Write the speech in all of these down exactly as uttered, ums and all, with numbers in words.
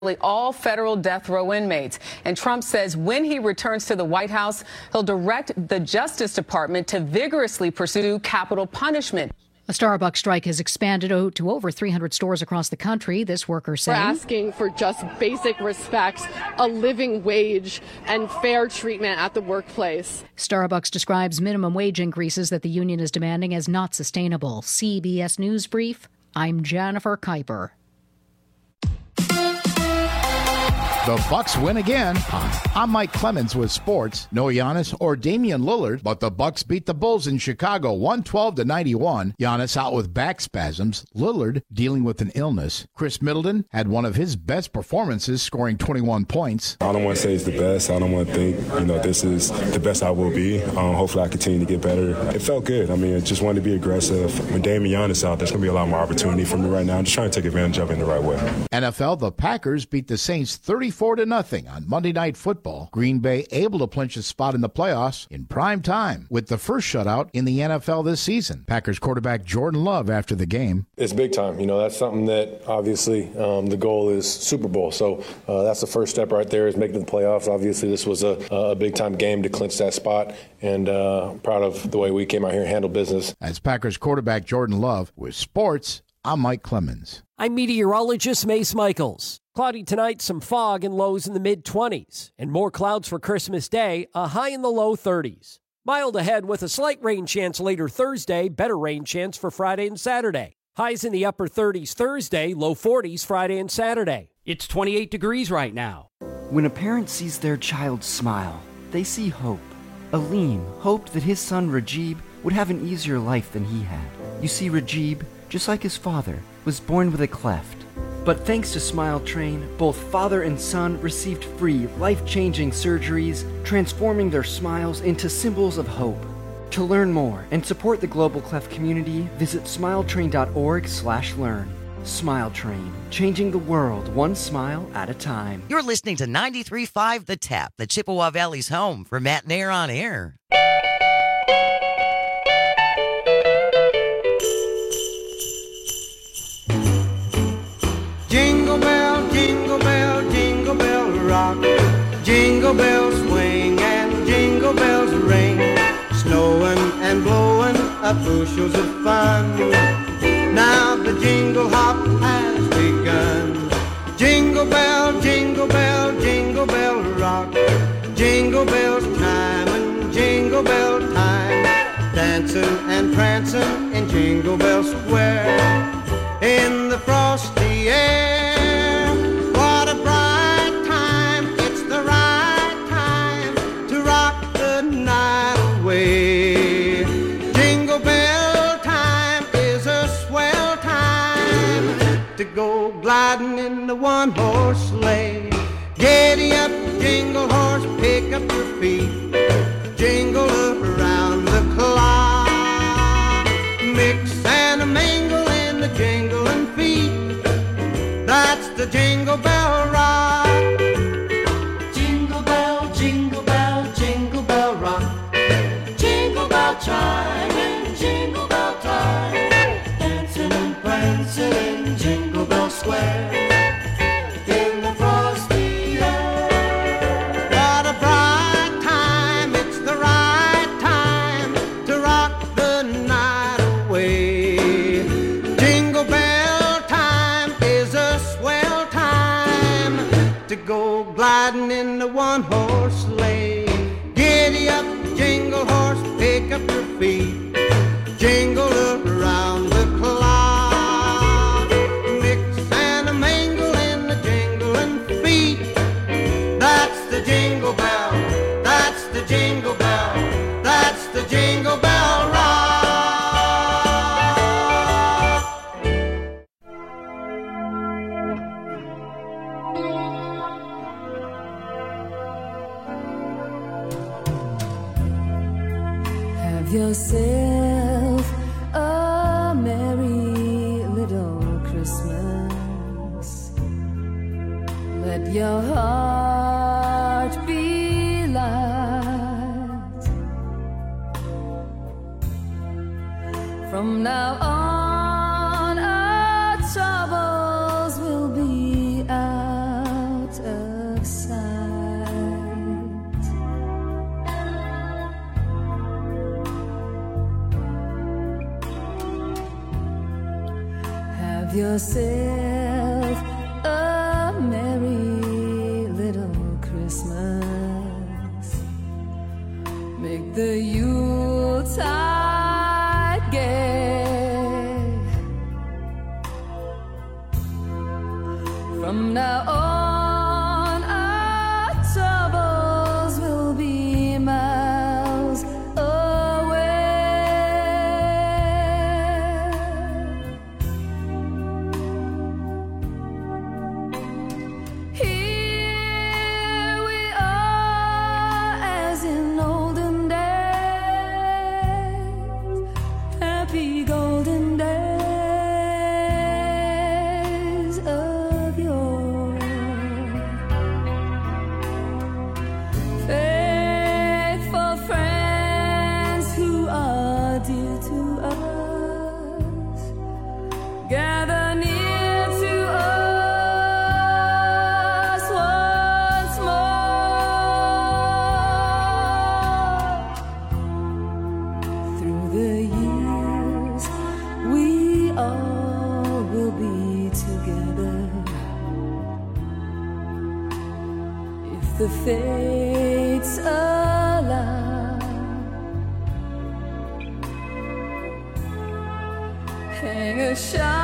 all federal death row inmates. And Trump says when he returns to the White House, he'll direct the Justice Department to vigorously pursue capital punishment. A Starbucks strike has expanded to over three hundred stores across the country, this worker saying. We're asking for just basic respect, a living wage, and fair treatment at the workplace. Starbucks describes minimum wage increases that the union is demanding as not sustainable. C B S News Brief, I'm Jennifer Kuiper. The Bucks win again. I'm Mike Clemens with sports. No Giannis or Damian Lillard, but the Bucks beat the Bulls in Chicago one twelve to ninety-one. Giannis out with back spasms. Lillard dealing with an illness. Chris Middleton had one of his best performances, scoring twenty-one points. I don't want to say it's the best. I don't want to think, you know, this is the best I will be. Um, hopefully I continue to get better. It felt good. I mean, I just wanted to be aggressive. When Damian Giannis out, there's going to be a lot more opportunity for me right now. I'm just trying to take advantage of it in the right way. N F L, the Packers beat the Saints thirty-four to nothing on Monday Night Football. Green Bay able to clinch a spot in the playoffs in prime time with the first shutout in the N F L this season. Packers quarterback Jordan Love after the game. It's big time. You know, that's something that obviously um, the goal is Super Bowl. So uh, that's the first step right there is making the playoffs. Obviously, this was a, a big time game to clinch that spot, and uh, proud of the way we came out here and handled business. As Packers quarterback Jordan Love with sports, I'm Mike Clemens. I'm meteorologist Mace Michaels. Cloudy tonight, some fog and lows in the mid-twenties. And more clouds for Christmas Day, a high in the low thirties. Mild ahead with a slight rain chance later Thursday, better rain chance for Friday and Saturday. Highs in the upper thirties Thursday, low forties Friday and Saturday. It's twenty-eight degrees right now. When a parent sees their child smile, they see hope. Aleem hoped that his son Rajib would have an easier life than he had. You see, Rajib, just like his father, was born with a cleft. But thanks to Smile Train, both father and son received free, life-changing surgeries, transforming their smiles into symbols of hope. To learn more and support the Global Cleft community, visit smiletrain.org slash learn. Smile Train, changing the world one smile at a time. You're listening to ninety-three point five The Tap, the Chippewa Valley's home for Matt and Air on Air. Jingle bell, jingle bell, jingle bell rock. Jingle bells swing and jingle bells ring. Snowing and blowing up bushels of fun. Now the jingle hop has begun. Jingle bell, jingle bell, jingle bell rock. Jingle bells time and jingle bell time. Dancing and prancing in Jingle Bell Square. In the frosty air, what a bright time, it's the right time to rock the night away. Jingle bell time is a swell time to go gliding in the one-horse sleigh. Giddy up, jingle horse, pick up your feet, jingle around the clock, mix and a mingle in the jingling feet. That's the Jingle Bell Rock. Jingle bell, jingle bell, jingle bell rock. Jingle bell chime and jingle bell time. Dancing and prancing in Jingle Bell Square. In the frosty air. What a bright time, it's the right time to rock the night away. Jingle bell time is a swell time to go gliding in the one-horse sleigh. Giddy up, jingle horse, pick up your feet, jingle around the clock, mix and a mingle in the jingling feet. That's the jingle bell, that's the jingle bell, that's the Jingle Bell Rock. Have yourself a merry little Christmas. Let your heart be light. From now on, our troubles will be out. Have yourself a merry little Christmas. Make the Yuletide gay. From now on, our troubles will be miles away. Here we are as in olden days, happy golden days of yore. Faithful friends who are dear to us, gather near to us once more. Through the years, we all will be together. If the fates allow, hang a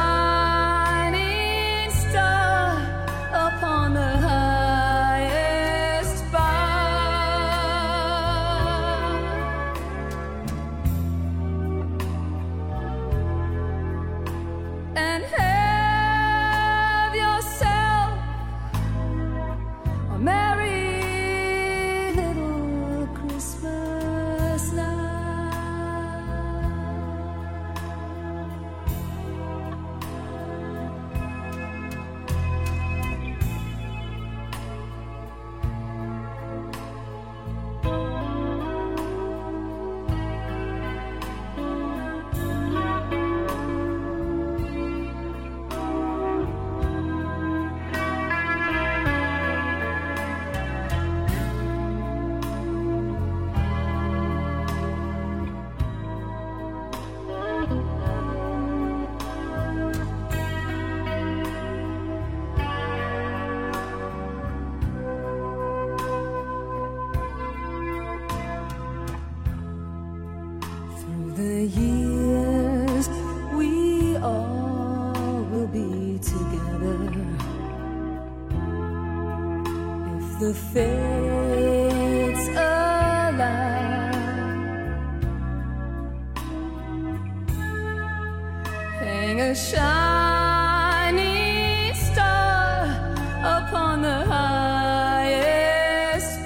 shining star upon the highest bough, and have yourself a merry little Christmas now. Through the years, we all will be together. If the fates allow, hang a shining star upon the highest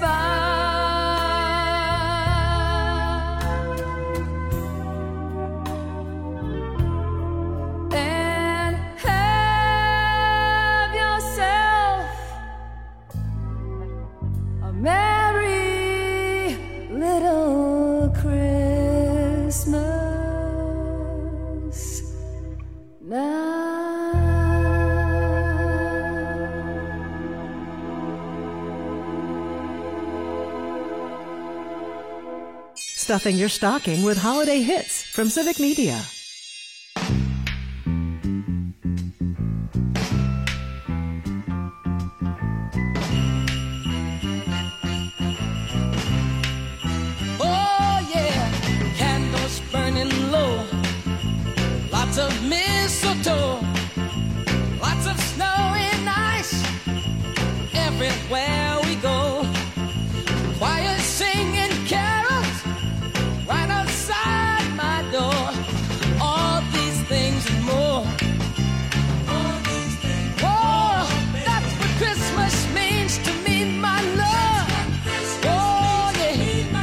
bough, and have yourself a merry little Christmas now. Stuffing your stocking with holiday hits from Civic Media. Oh yeah, candles burning low, lots of mistletoe, lots of snow and ice everywhere we go. Choir singing carols right outside my door. All these things and more. Oh, that's what Christmas means to me, my love. Oh yeah,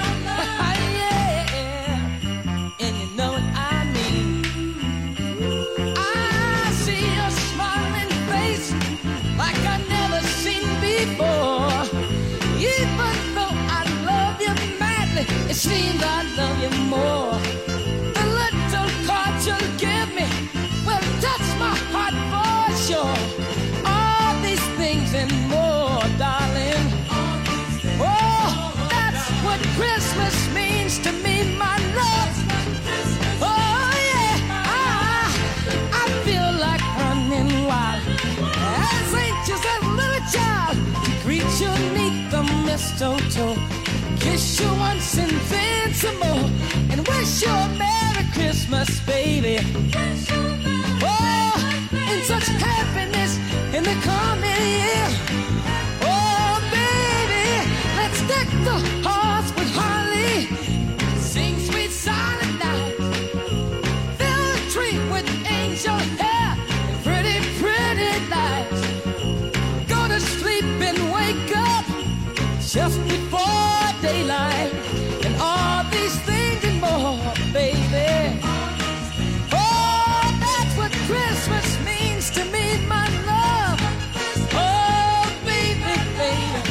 yeah, and you know what I mean. I see your smiling face like I've never seen before. mistletoe. Kiss you once and then some more, and wish you a Merry Christmas, baby. Oh, and such happiness in the coming year. Oh, baby, let's deck the hearts with holly, sing sweet silent night, fill the tree with angel hair and pretty, pretty lights. Go to sleep and wake up just before daylight, and all these things and more, baby. Oh, that's what Christmas means to me, my love. Oh, baby, baby.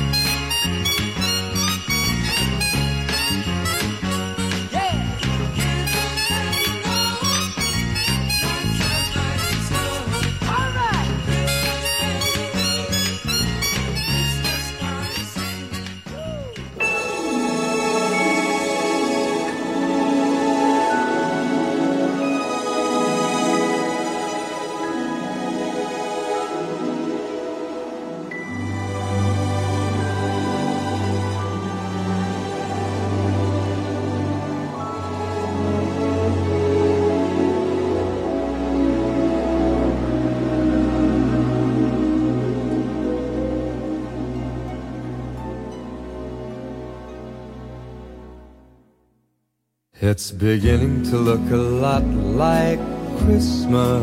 It's beginning to look a lot like Christmas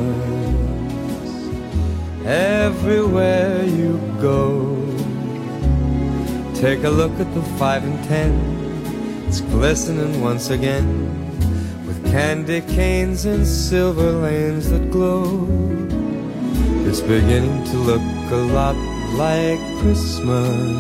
everywhere you go. Take a look at the five and ten, it's glistening once again with candy canes and silver lanes that glow. It's beginning to look a lot like Christmas.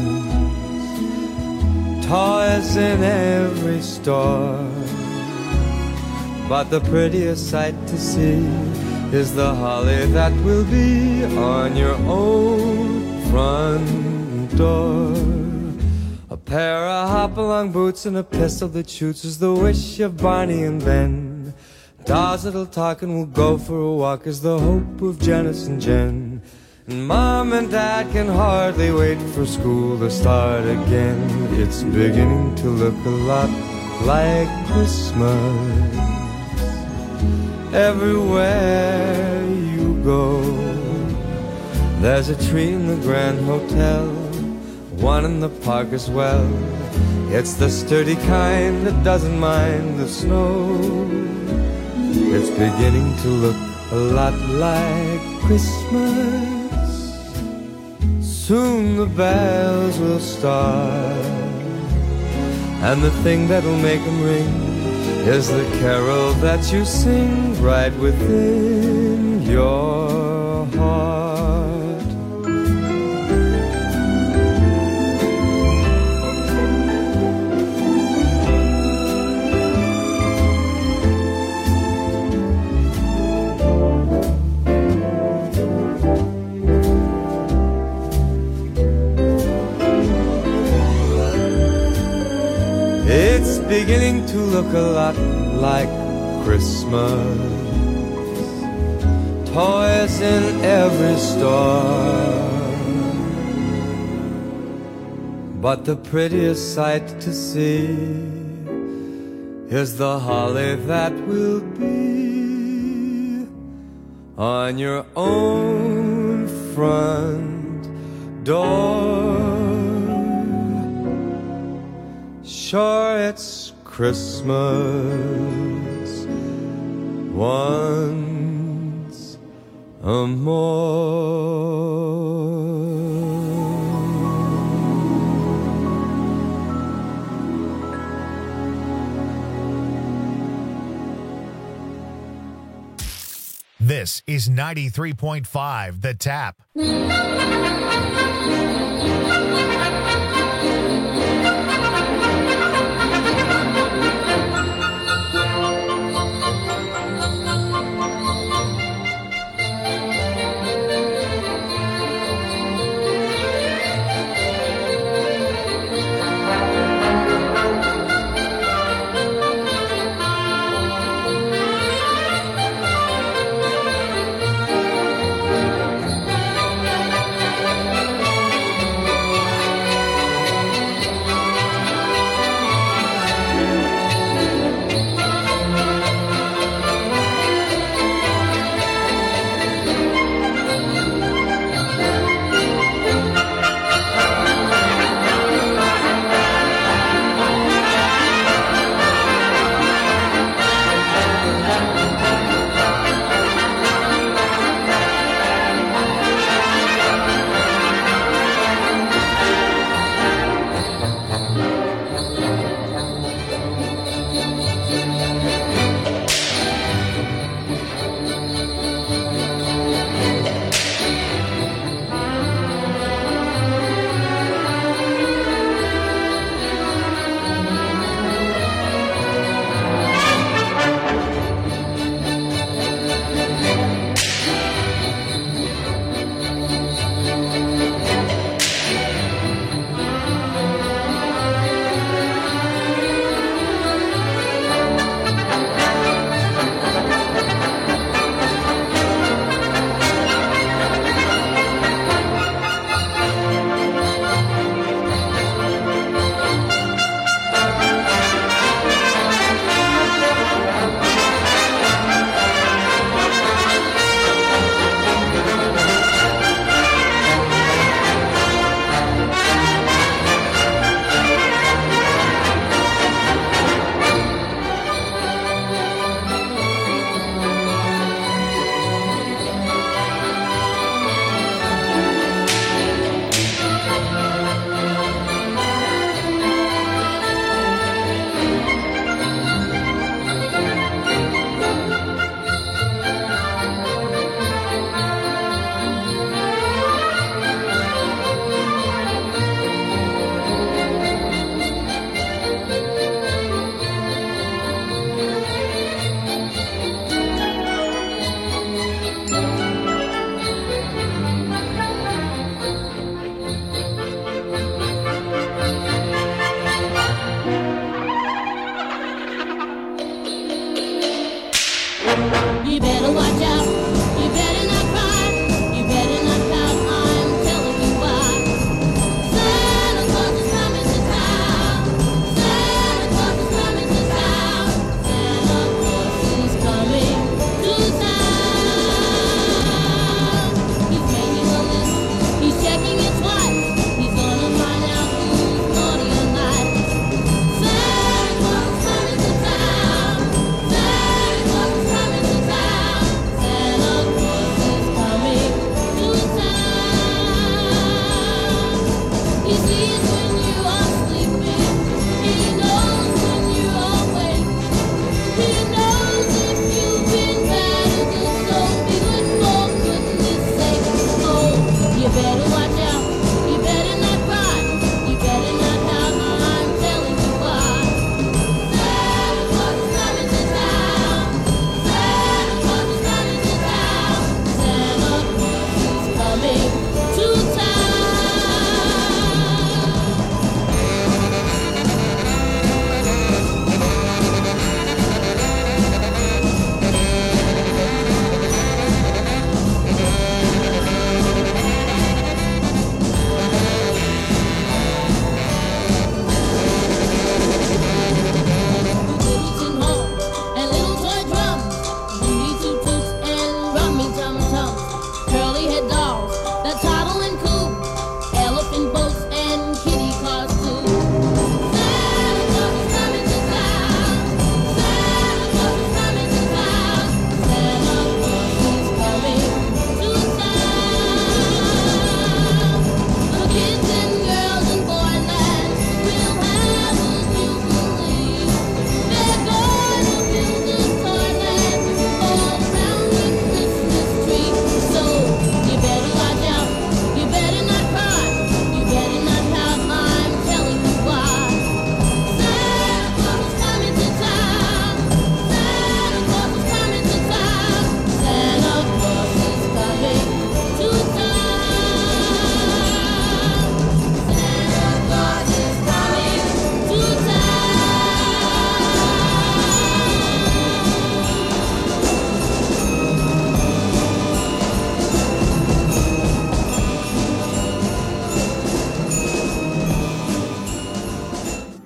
Toys in every store, but the prettiest sight to see is the holly that will be on your own front door. A pair of hop-along boots and a pistol that shoots is the wish of Barney and Ben. Dolls that'll talk and will go for a walk is the hope of Janice and Jen. And Mom and Dad can hardly wait for school to start again. It's beginning to look a lot like Christmas everywhere you go. There's a tree in the Grand Hotel, one in the park as well. It's the sturdy kind that doesn't mind the snow. It's beginning to look a lot like Christmas. Soon the bells will start, and the thing that'll make them ring is the carol that you sing right within your heart. It's beginning to look a lot like Christmas. Toys in every store, but the prettiest sight to see is the holly that will be on your own front door. Sure, it's Christmas once a more. This is ninety-three point five The Tap.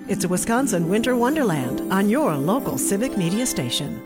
It's a Wisconsin winter wonderland on your local Civic Media station.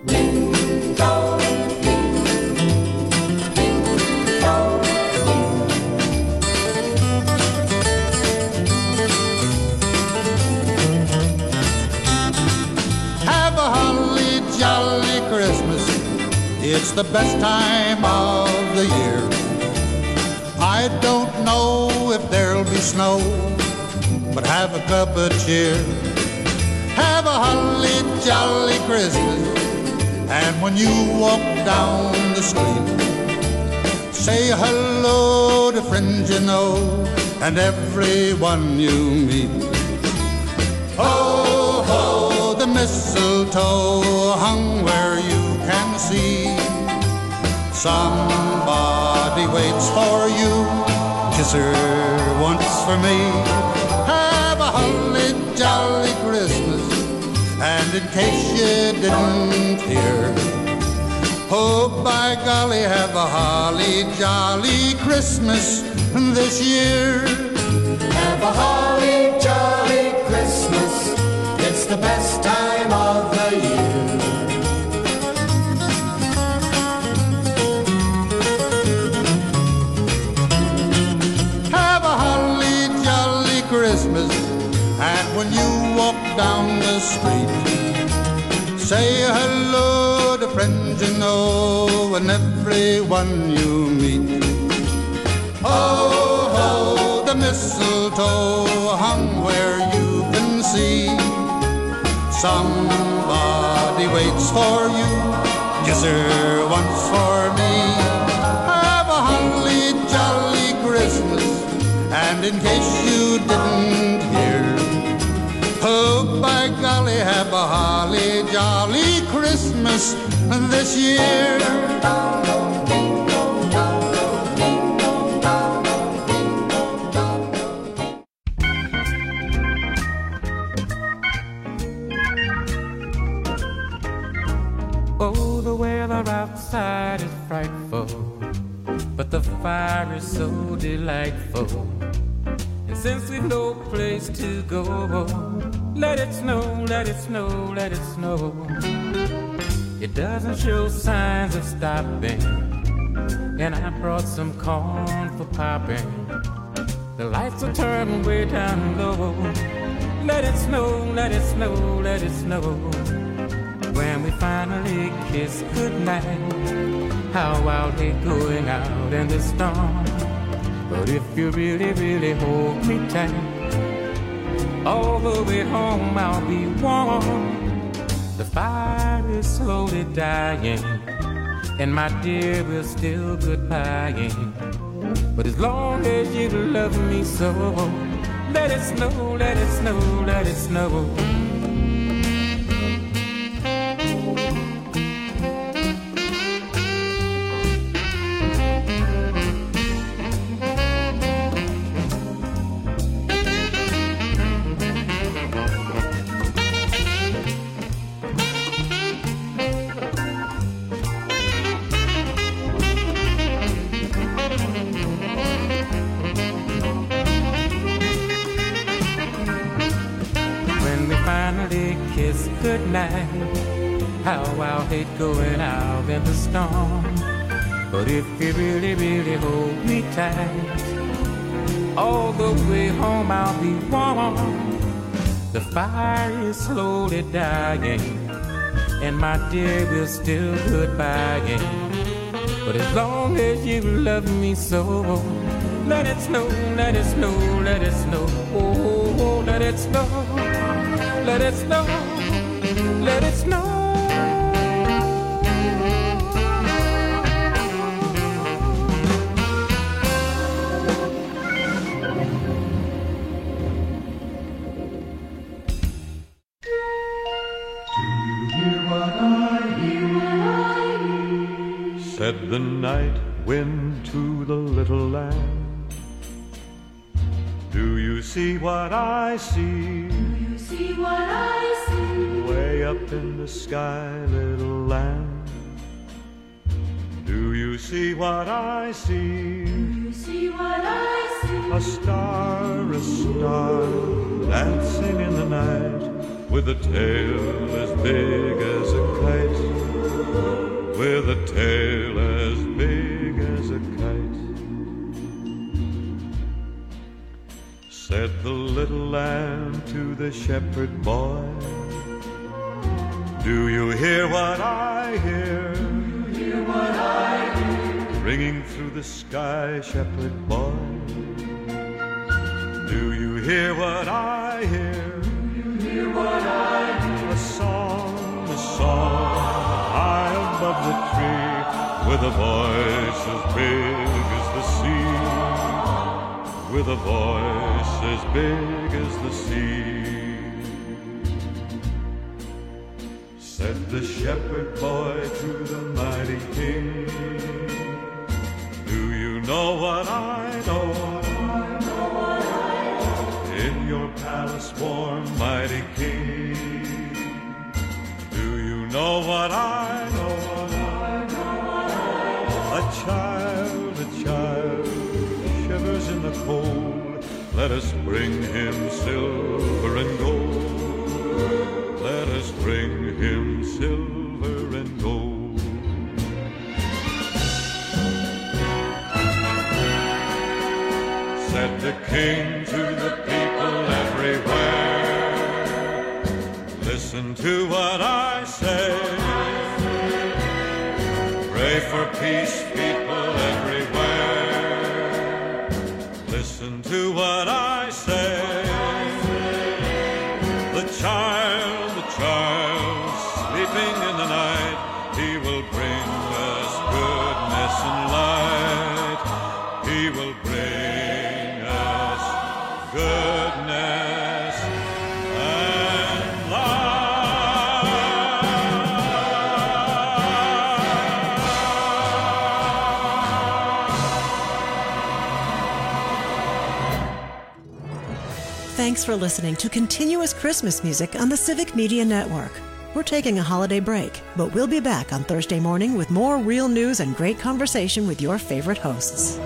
Have a holly jolly Christmas. It's the best time of the year. I don't know if there'll be snow, but have a cup of cheer. Have a holly jolly Christmas, and when you walk down the street, say hello to friends you know and everyone you meet. Ho, ho, the mistletoe hung where you can see. Somebody waits for you, kiss her once for me. Have a holly jolly Christmas, and in case you didn't hear, oh by golly, have a holly jolly Christmas this year. Have a holly jolly Christmas, it's the best time of the year. Christmas, and when you walk down the street, say hello to friends you know and everyone you meet. Ho, ho, the mistletoe hung where you can see. Somebody waits for you, kiss her once for me. Have a holly jolly Christmas, and in case you didn't hear, oh by golly, have a holly jolly Christmas this year. Oh, the weather outside is frightful, but the fire is so delightful. And since we've no place to go, let it snow, let it snow, let it snow. It doesn't show signs of stopping, and I brought some corn for popping. The lights are turned way down low. Let it snow, let it snow, let it snow. When we finally kiss goodnight, how I'll hate going out in the storm. But if you really, really hold me tight, all the way home I'll be warm. The fire is slowly dying, and my dear, we're still goodbying. But as long as you love me so, let it snow, let it snow, let it snow. How I'll hate going out in the storm. But if you really, really hold me tight, all the way home I'll be warm. The fire is slowly dying, and my dear, we're still goodbying. But as long as you love me so, let it snow, let it snow, let it snow. Oh, let it snow, let it snow, let it snow. Said the night wind to the little lamb, do you see what I see? Do you see what I see? Way up in the sky, little lamb. Do you see what I see? Do you see what I see? A star, a star, dancing in the night, with a tail as big as a kite, with a tail as big as a kite. Said the little lamb to the shepherd boy, do you hear what I hear? Do you hear what I hear? Ringing through the sky, shepherd boy. Do you hear what I hear? Do you hear what I hear? A song, a song, high above the tree, with a voice as big as the sea, with a voice as big as the sea. Said the shepherd boy to the mighty king, do you know what I know? In your palace warm, mighty king, do you know what I know? A child, a child, shivers in the cold. Let us bring him silver and gold. Let us bring him silver and gold. Said the king to the people everywhere, listen to what I say. Pray for peace, people everywhere. Listen to what I say. The child, the child, sleeping in the night, he will bring us goodness and light. He will bring us goodness and Thanks for listening to Continuous Christmas Music on the Civic Media Network. We're taking a holiday break, but we'll be back on Thursday morning with more real news and great conversation with your favorite hosts.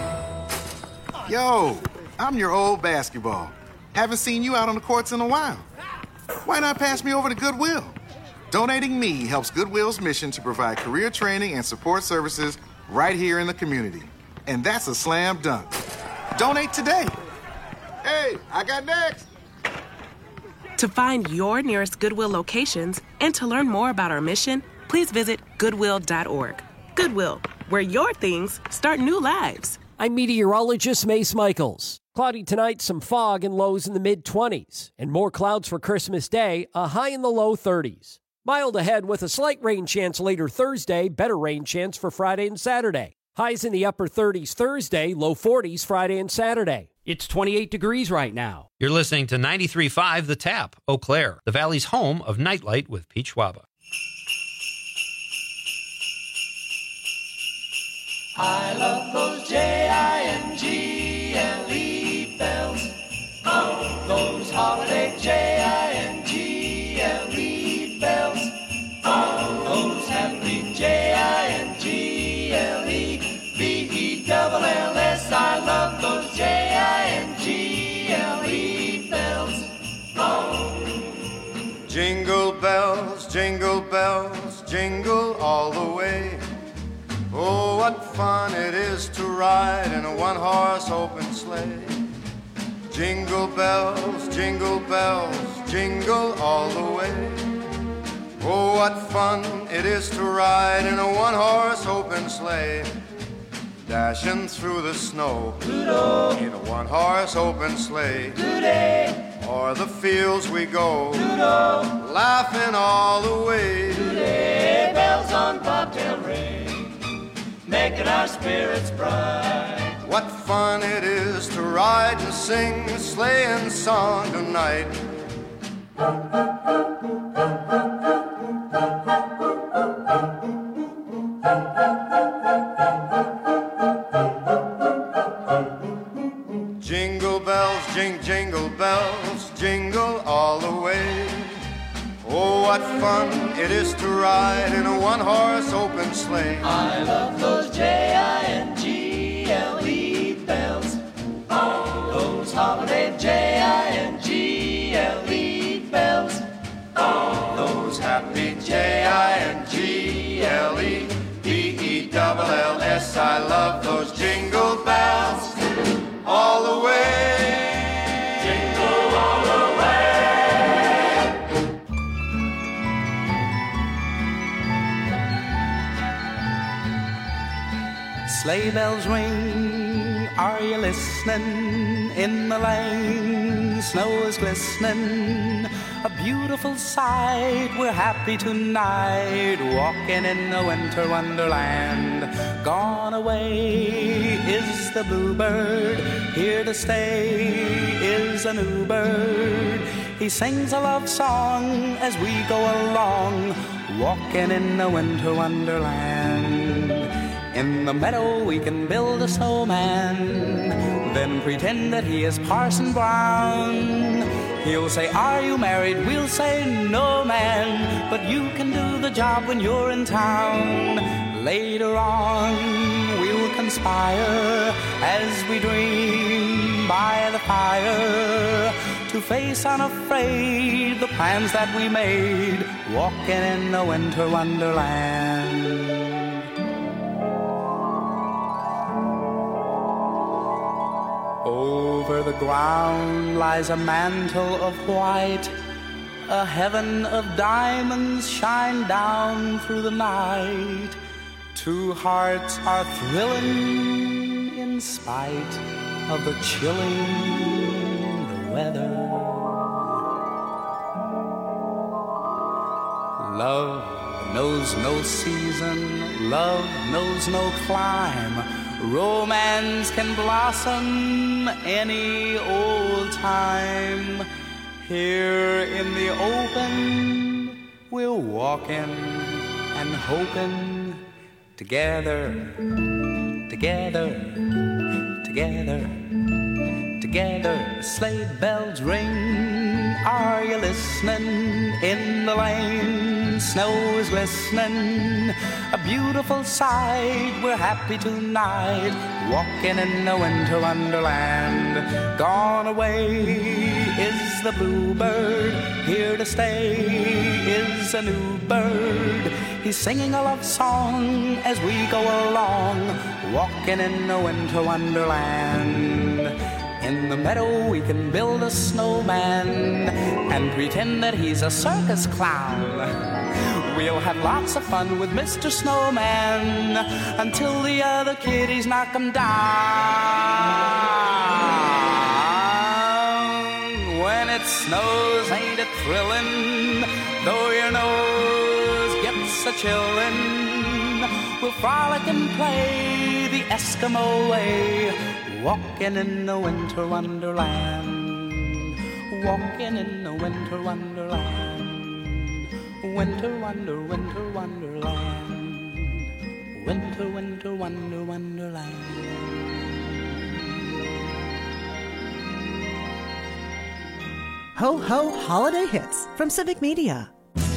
Yo, I'm your old basketball. Haven't seen you out on the courts in a while. Why not pass me over to Goodwill? Donating me helps Goodwill's mission to provide career training and support services right here in the community. And that's a slam dunk. Donate today. Hey, I got next. To find your nearest Goodwill locations and to learn more about our mission, please visit goodwill dot org. Goodwill, where your things start new lives. I'm meteorologist Mace Michaels. Cloudy tonight, some fog and lows in the mid-twenties. And more clouds for Christmas Day, a high in the low thirties. Mild ahead with a slight rain chance later Thursday, better rain chance for Friday and Saturday. Highs in the upper thirties Thursday, low forties Friday and Saturday. It's twenty-eight degrees right now. You're listening to ninety-three point five The Tap, Eau Claire, the Valley's home of Nightlight with Pete Schwaba. I love those J I N G L E bells. Oh, those holiday J I N G L E bells. Oh, those happy J I N G L E B E double L S. I love those J I N G L E bells. Oh. Jingle bells, jingle bells, jingle all the way. Oh, what fun it is to ride in a one-horse open sleigh. Jingle bells, jingle bells, jingle all the way. Oh, what fun it is to ride in a one-horse open sleigh. Dashing through the snow Doodle. In a one-horse open sleigh. Doody. O'er the fields we go Doodle. Laughing all the way. Doody. Bells on bobtail ring, making our spirits bright. What fun it is to ride and sing a sleighing song tonight. Jingle bells, jing, jingle bells, jingle all the way. Oh, what fun it is to ride in a one-horse open sleigh. I love those J I N G L E bells. Oh. holiday, J I N G L E bells. Oh, those happy J I N G L E B E L L S. I love those jingle bells all the way. Jingle all the way. Sleigh bells ring, are you listening? In the lane, snow is glistening. A beautiful sight, we're happy tonight, walking in the winter wonderland. Gone away is the bluebird, here to stay is a new bird. He sings a love song as we go along, walking in the winter wonderland. In the meadow we can build a snowman, then pretend that he is Parson Brown. He'll say, are you married? We'll say, no man, but you can do the job when you're in town. Later on we'll conspire as we dream by the fire to face unafraid the plans that we made, walking in the winter wonderland. Over the ground lies a mantle of white, a heaven of diamonds shine down through the night. Two hearts are thrilling in spite of the chilling the weather. Love knows no season, love knows no clime. Romance can blossom any old time. Here in the open, we're walking and hoping, together, together, together, together. Sleigh bells ring, are you listening? In the lane, snow is glistening. A beautiful sight, we're happy tonight, walking in the winter wonderland. Gone away is the bluebird, here to stay is a new bird. He's singing a love song as we go along, walking in the winter wonderland. In the meadow we can build a snowman and pretend that he's a circus clown. We'll have lots of fun with Mister Snowman until the other kiddies knock him down. When it snows, ain't it thrilling? Though your nose gets a chillin', we'll frolic and play the Eskimo way, walking in the winter wonderland, walking in the winter wonderland. Winter wonder, winter wonderland, winter, winter, wonder, wonderland. Ho Ho Holiday Hits from Civic Media.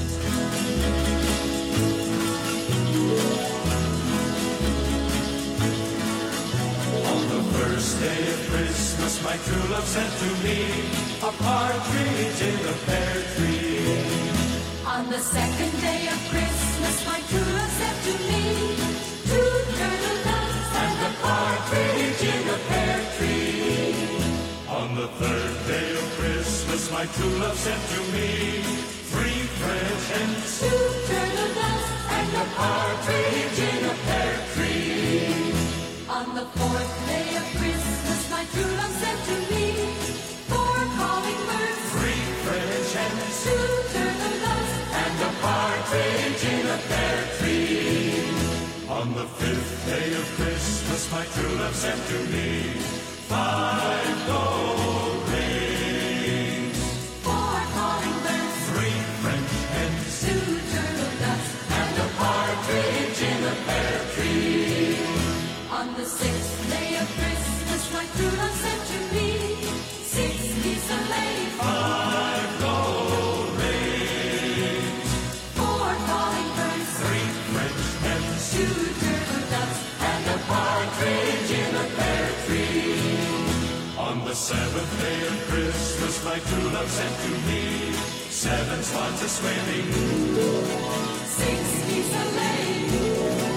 First day of Christmas, my true love sent to me a partridge in a pear tree. On the second day of Christmas, my true love sent to me two turtle doves and a partridge in a pear tree. On the third day of Christmas, my true love sent to me three French hens, two turtle doves and a partridge in a pear tree. On the fourth day of Christmas, my true love sent to me four calling birds, three French hens, two turtle doves and a partridge in a pear tree. On the fifth day of Christmas, my true love sent to me five gold rings, four calling birds, three French hens, two turtle doves and a partridge in a pear tree. On the sixth day of Christmas, my true love sent to me six geese a laying, five gold rings, four calling birds, three French hens, two turtle doves and a partridge in a pear tree. On the seventh day of Christmas, my true love sent to me seven swans a-swimming, Six geese a-laying,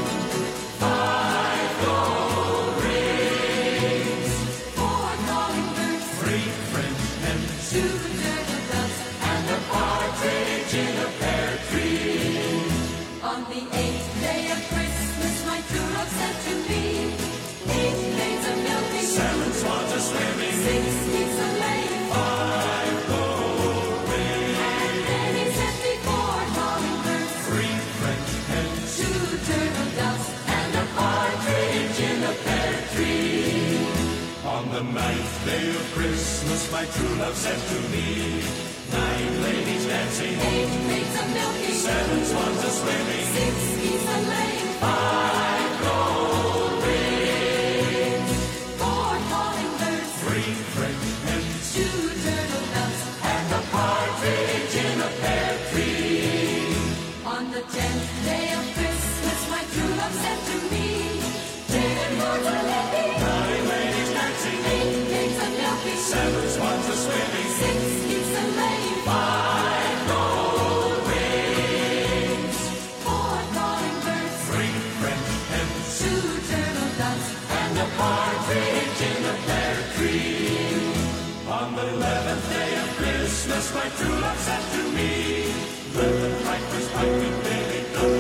five gold rings, four calling birds, three French hens, two turtle doves, and a partridge in a pear tree. On the eighth day of Christmas, my true love sent to me eight maids a milking, seven swans a-swimming, six geese a-laying, five gold rings, and then he sent me four calling birds, three French hens, two turtle doves, and a partridge in a pear tree. on the ninth day of Christmas, my true love sent to me nine ladies dancing, Eight maids a milking, seven swans a-swimming, six geese a-laying, five gold rings, four calling birds, three French hens, two turtle doves, and a partridge in a pear tree. on the tenth day of Christmas, my true love sent to me ten lords a-laying, Nine ladies dancing, eight maids a milking, seven swans a-swimming, six geese a-laying, five gold rings, four calling birds, three French hens, two turtle doves, and a partridge in a pear tree. On the eleventh day of Christmas, my true love sent to me eleven pipers piping gaily,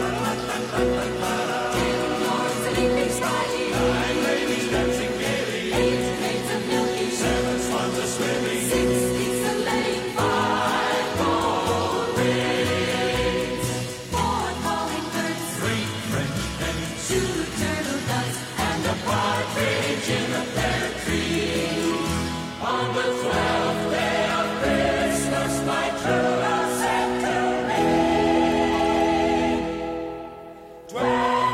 ten lords a-leaping spryly, nine ladies dancing gaily, eight maids a milking, seven swans a-swimming, six geese a-laying, five gold rings, four calling birds, three French hens, two turtle doves, and a partridge in a pear tree. On the twelfth day of Christmas, my true love sent to me twelve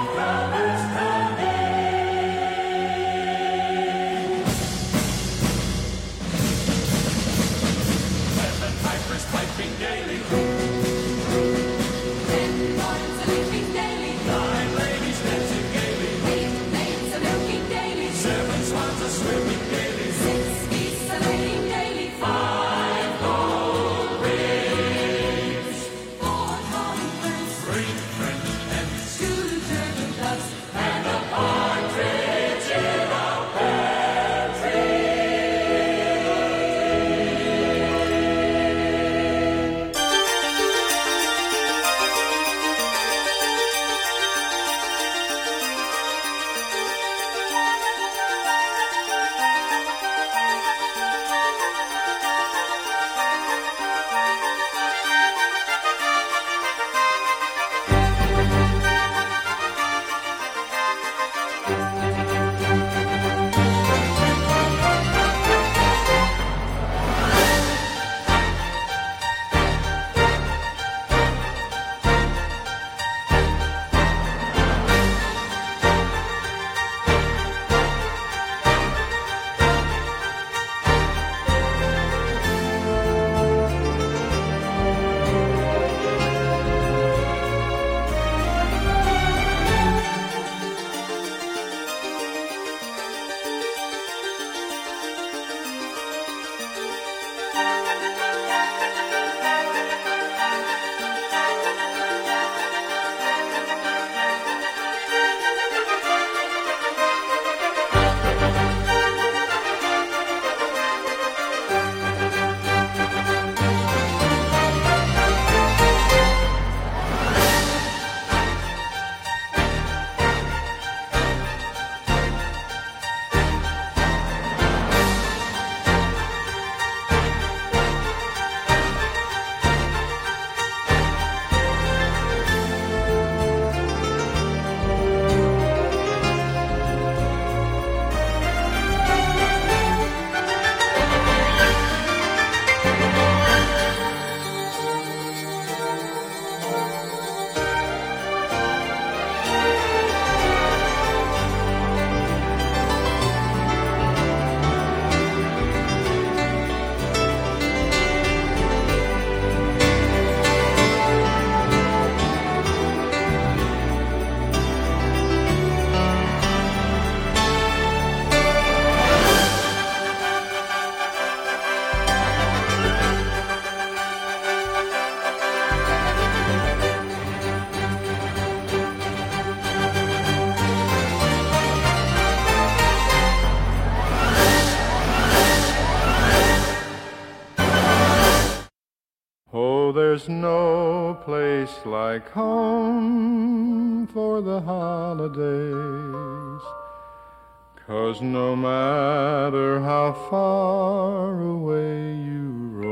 Oh, there's no place like home for the holidays, 'cause no matter how far away you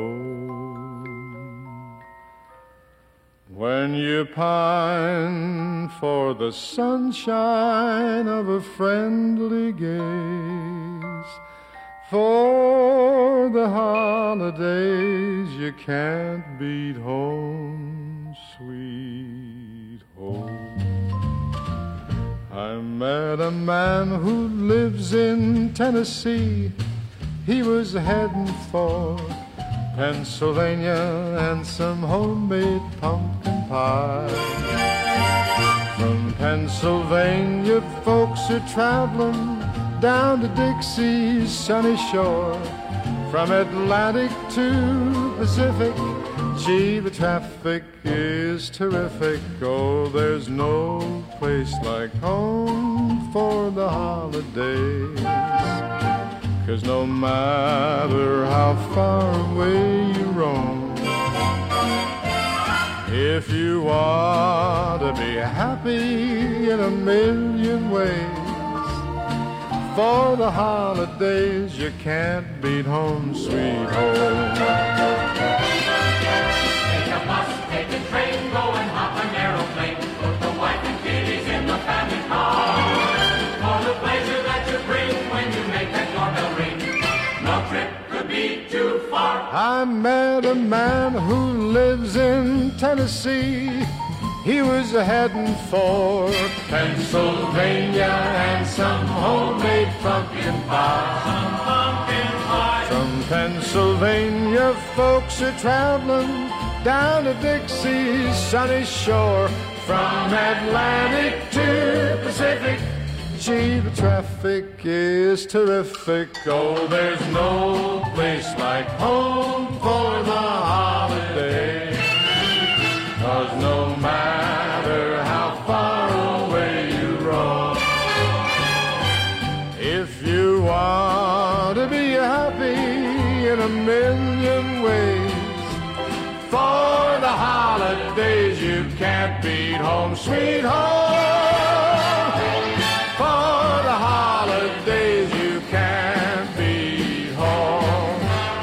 roam, when you pine for the sunshine of a friendly gaze, for the holidays you can't beat home, sweet home. I met a man who lives in Tennessee. He was heading for Pennsylvania and some homemade pumpkin pie. From Pennsylvania folks are traveling down to Dixie's sunny shore. From Atlantic to Pacific, gee, the traffic is terrific. Oh, there's no place like home for the holidays, 'cause no matter how far away you roam, if you want to be happy in a million ways, for the holidays you can't beat home, sweet home. Take a bus, take a train, go and hop an aeroplane. Put the wife and kiddies in the family car. For the pleasure that you bring when you make that doorbell ring, no trip could be too far. I met a man who lives in Tennessee. He was heading for Pennsylvania and some homemade pumpkin pie. Some pumpkin pie. From Pennsylvania, folks are traveling down to Dixie's sunny shore. From Atlantic to Pacific, gee, the traffic is terrific. Oh, there's no place like home for the holidays, 'cause no matter how far away you roam, if you want to be happy in a million ways, for the holidays you can't beat home, sweet home. For the holidays you can't beat home,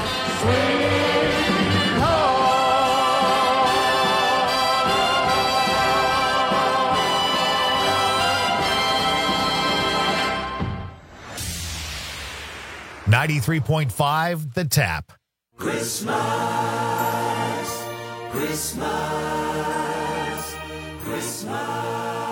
sweet home. ninety-three point five The Tap. Christmas, Christmas, Christmas.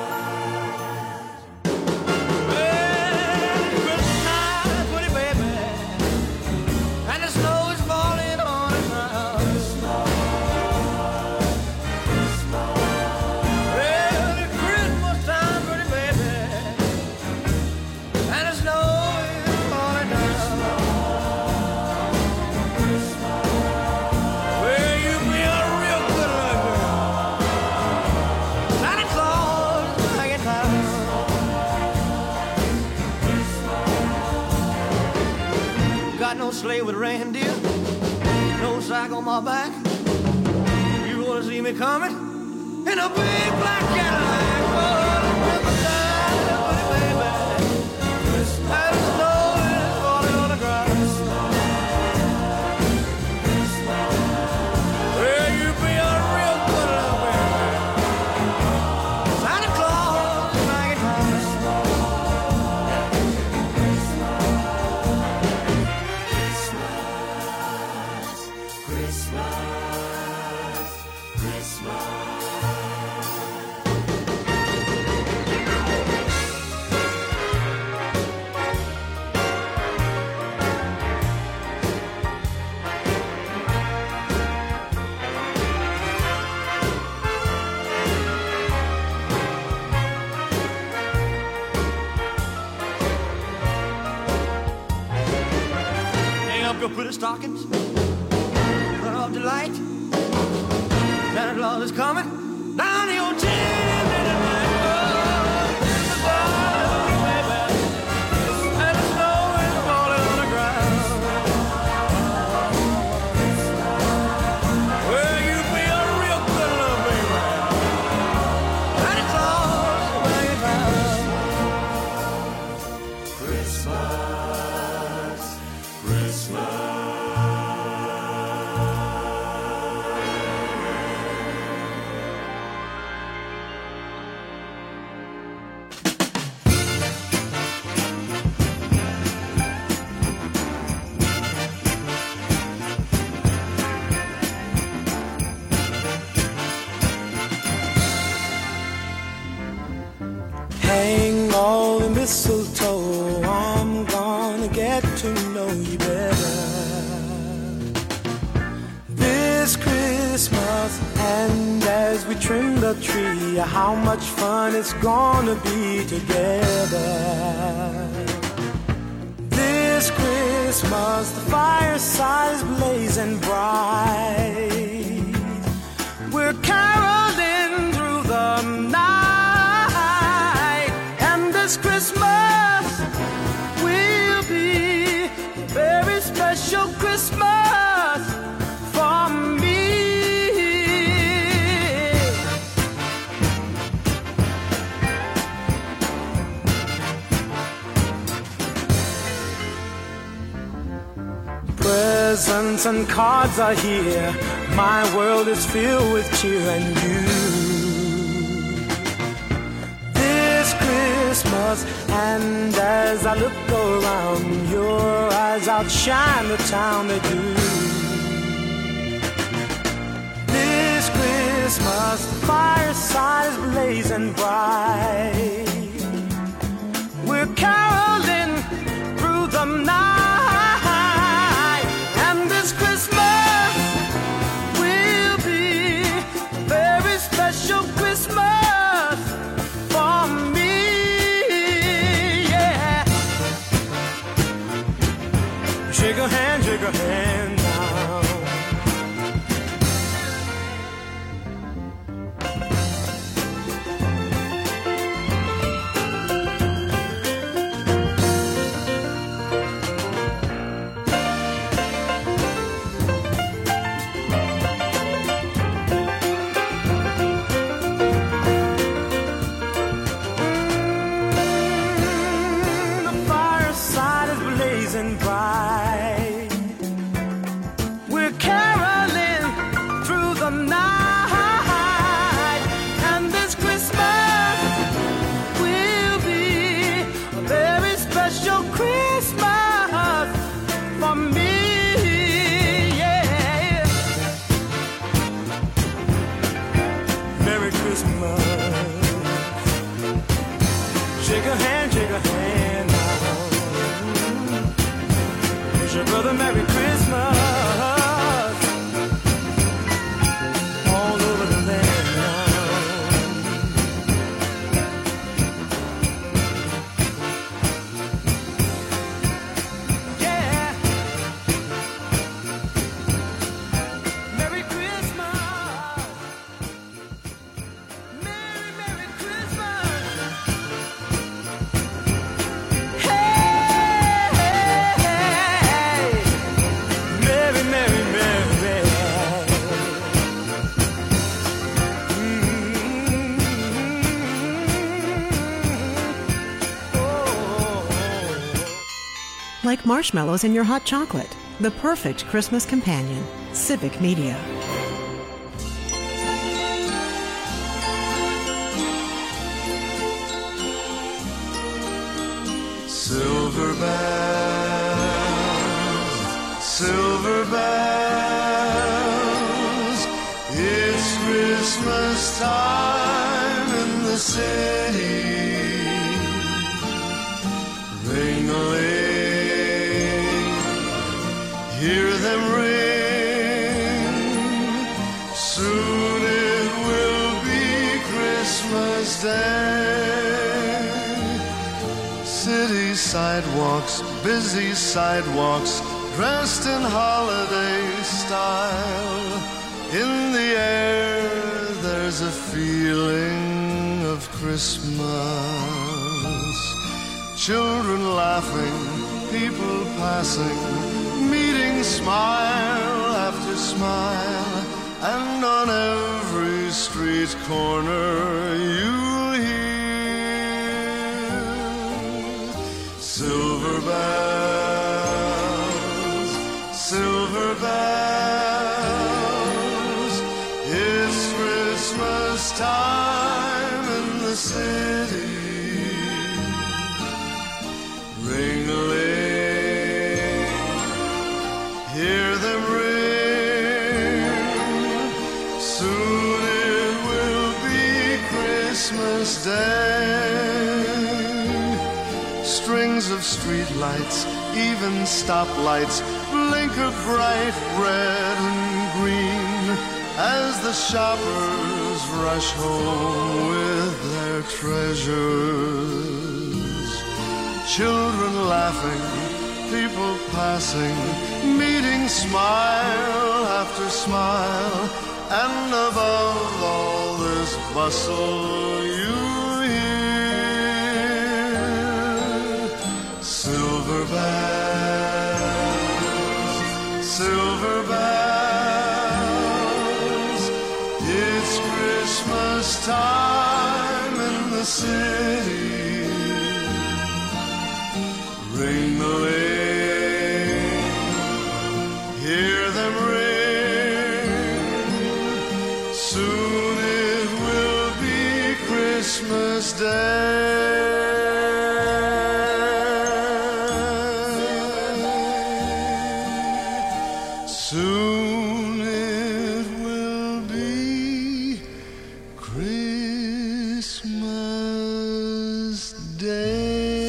Sleigh with reindeer, no sack on my back. You wanna see me coming in a big black Cadillac? Oh, Christmas time, baby, and the snow is falling on the ground. Well, you be a real good little baby. Santa Claus is back in town. Your pretty stockings, turn off the light. Santa Claus is coming down the old chimney tonight. Oh, Christmas time, baby, and the snow is falling on the ground. Well, you mistletoe, I'm gonna get to know you better. This Christmas, and as we trim the tree, how much fun it's gonna be together. This Christmas, the fireside is blazing bright. We're caroling through the night, and this Christmas will be a very special Christmas for me. Presents and cards are here. My world is filled with cheer and you. This Christmas, and as I look around, your eyes outshine the town they do. This Christmas, the fireside is blazing bright. We're caroling through the night, and this Christmas will be a very special Christmas for me, yeah. Shake a hand, shake a hand now. Bright. We're caroling through the night, and this Christmas will be a very special Christmas for me, yeah. Merry Christmas. Shake a hand, shake a hand now. Your brother, Merry Christmas, all over the land now. Yeah, Merry Christmas, Merry, Merry Christmas. Hey. Like marshmallows in your hot chocolate. The perfect Christmas companion. Civic Media. Silver bells, silver bells, it's Christmas time in the city. Ring-a-ling, hear them ring, soon it will be Christmas Day. City sidewalks, busy sidewalks, dressed in holiday style. In the air there's a feeling of Christmas. Children laughing, people passing, meeting smile after smile, and on every street corner you'll hear silver bells, silver bells. It's Christmas time in the city. Ring-a-ling, hear them ring, soon it will be Christmas Day. street lights, even stoplights, blinker bright red and green as the shoppers rush home with their treasures. Children laughing, people passing, meeting smile after smile, and above all this bustle you hear silver bells, silver bells. It's Christmas time in the city. Ring the ling, hear them ring. Soon it will be Christmas Day. Soon it will be Christmas Day.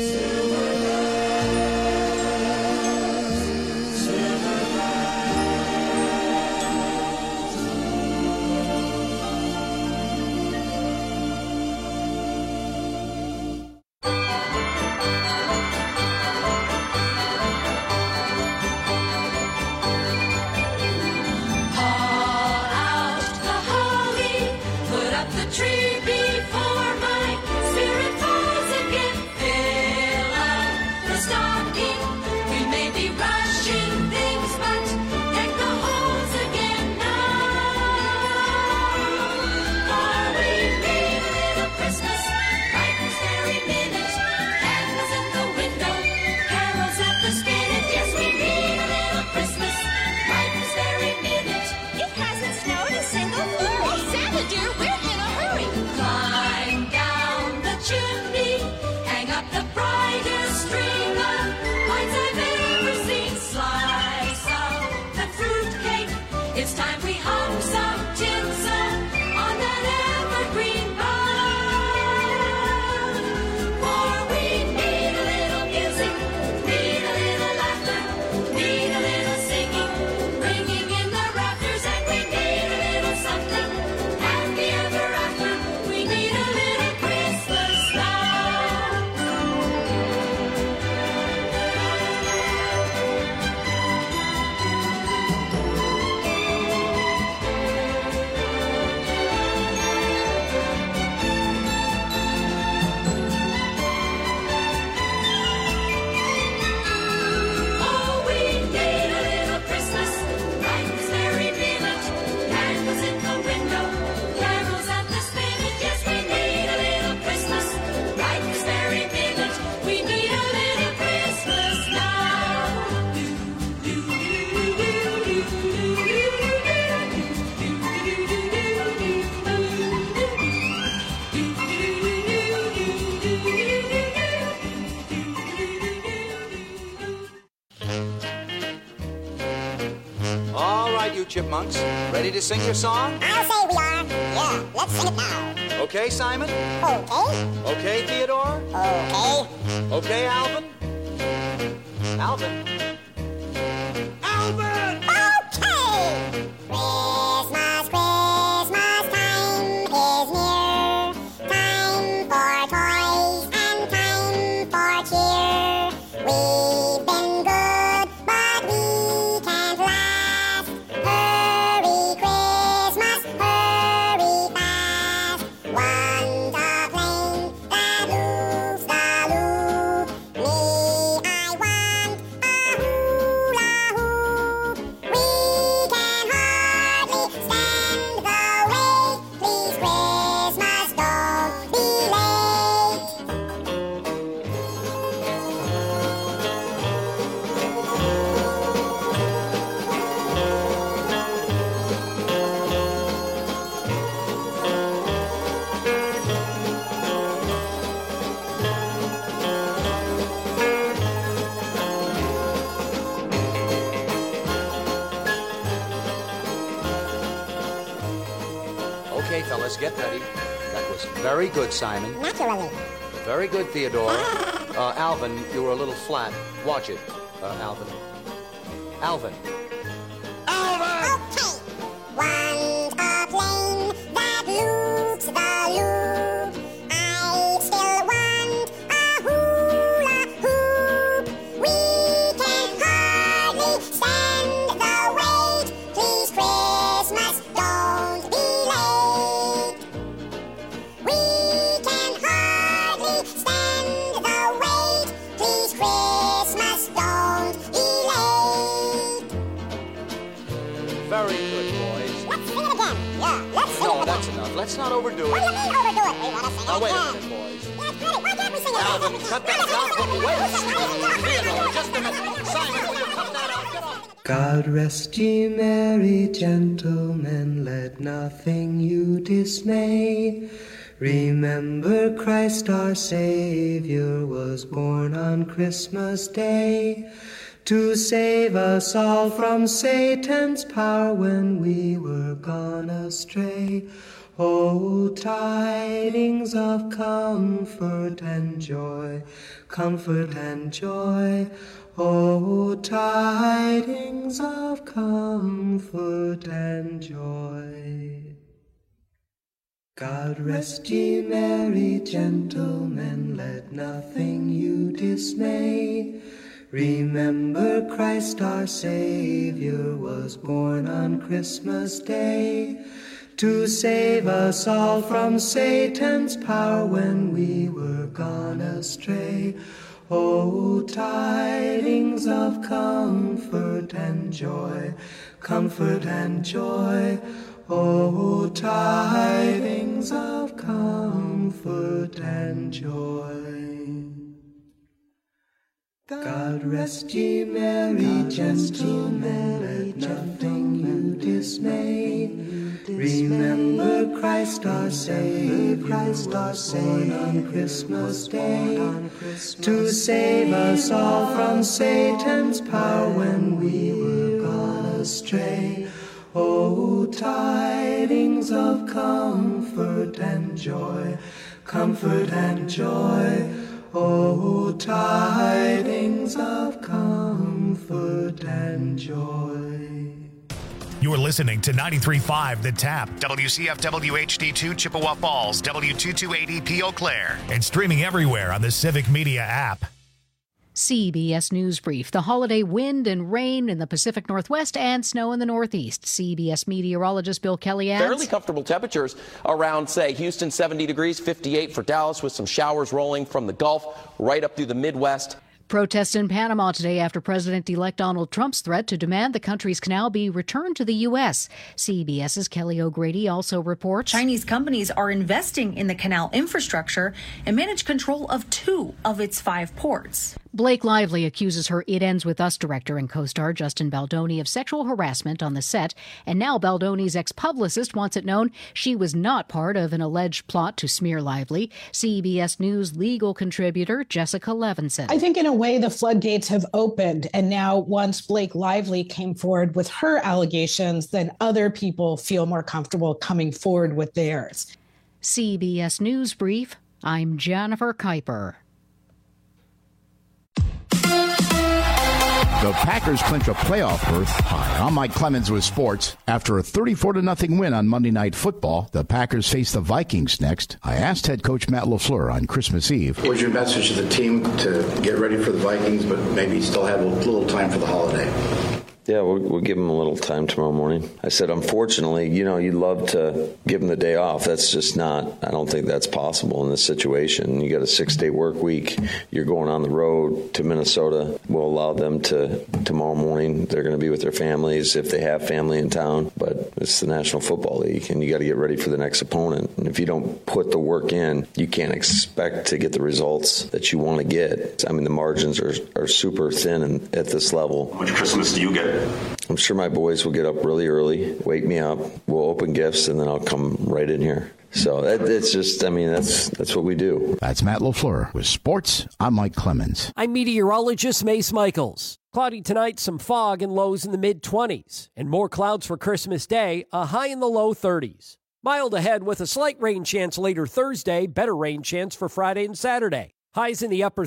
Chipmunks, ready to sing your song? I'll say we are. Yeah, let's sing it now. Okay, Simon? Okay. Okay, Theodore? Okay. Okay, Alvin? Alvin? Alvin! Okay! Christmas, Christmas time is near. Time for toys and time for cheer. We've been good, but we can't last. Hurry, Christmas, hurry fast. One's a plane that moves the loop. Me, I want a hula hoop. We can hardly stand the wait. Please, Christmas, don't be late. Okay, fellas, get ready. That was very good, Simon. Naturally. Very good, Theodore. Uh, Alvin, you were a little flat. Watch it, uh, Alvin. Alvin. Okay. Want a plane that loops the loop. I still want a hula hoop. We can hardly stand the wait. Please, Christmas, don't be late. We can hardly stand the wait. Please, Christmas, don't be late. Very good, boys. Let's sing it again. Yeah, let's sing No, it again. that's enough. Let's not overdo What do you it. mean overdo it? We want to sing Now, it wait a again. minute, boys. Yeah, it's pretty. Why can't we sing it Alvin, again? cut that down for me. Wait. Theodore, just a minute. Simon, will you cut that out? Get off. God rest ye merry gentlemen, let nothing you dismay. Remember Christ our Savior was born on Christmas Day to save us all from Satan's power when we were gone astray. Oh, tidings of comfort and joy, comfort and joy. Oh, tidings of comfort and joy. God rest ye merry gentlemen, let nothing you dismay. Remember Christ our Savior was born on Christmas Day to save us all from Satan's power when we were gone astray. Oh, tidings of comfort and joy, comfort and joy. Oh, tidings of comfort and joy. God rest ye merry gentlemen, let nothing you dismay. Remember Christ our Savior, Christ our Savior on Christmas Day to save us all from Satan's power when we were gone astray. Oh, tidings of comfort and joy, comfort and joy. Oh, tidings of comfort and joy. You're listening to ninety-three point five The Tap, W C F W H D two Chippewa Falls, W two two eight E P Eau Claire, and streaming everywhere on the Civic Media app. C B S News Brief. The holiday wind and rain in the Pacific Northwest and snow in the Northeast. C B S meteorologist Bill Kelly adds. Fairly comfortable temperatures around, say, Houston, seventy degrees, fifty-eight for Dallas, with some showers rolling from the Gulf right up through the Midwest. Protests in Panama today after President-elect Donald Trump's threat to demand the country's canal be returned to the U S. CBS's Kelly O'Grady also reports Chinese companies are investing in the canal infrastructure and manage control of two of its five ports. Blake Lively accuses her It Ends With Us director and co-star Justin Baldoni of sexual harassment on the set, and now Baldoni's ex-publicist wants it known she was not part of an alleged plot to smear Lively. C B S News legal contributor Jessica Levinson. I think in a way the floodgates have opened, and now once Blake Lively came forward with her allegations, then other people feel more comfortable coming forward with theirs. C B S News Brief, I'm Jennifer Kuiper. The Packers clinch a playoff berth. Hi, I'm Mike Clemens with sports. After a thirty-four to nothing win on Monday Night Football, the Packers face the Vikings next. I asked head coach Matt LaFleur on Christmas Eve. What was your message to the team to get ready for the Vikings, but maybe still have a little time for the holiday? Yeah, we'll, we'll give them a little time tomorrow morning. I said, unfortunately, you know, you'd love to give them the day off. That's just not, I don't think that's possible in this situation. You got a six-day work week. You're going on the road to Minnesota. We'll allow them to, tomorrow morning, they're going to be with their families if they have family in town. But it's the National Football League, and you got to get ready for the next opponent. And if you don't put the work in, you can't expect to get the results that you want to get. I mean, the margins are, are super thin and at this level. How much Christmas do you get? I'm sure my boys will get up really early, wake me up, we'll open gifts, and then I'll come right in here. So that, it's just, I mean, that's that's what we do. That's Matt LaFleur with sports. I'm Mike Clemens. I'm meteorologist Mace Michaels. Cloudy tonight, some fog and lows in the mid-twenties, and more clouds for Christmas Day, a high in the low thirties. Mild ahead with a slight rain chance later Thursday, better rain chance for Friday and Saturday. Highs in the upper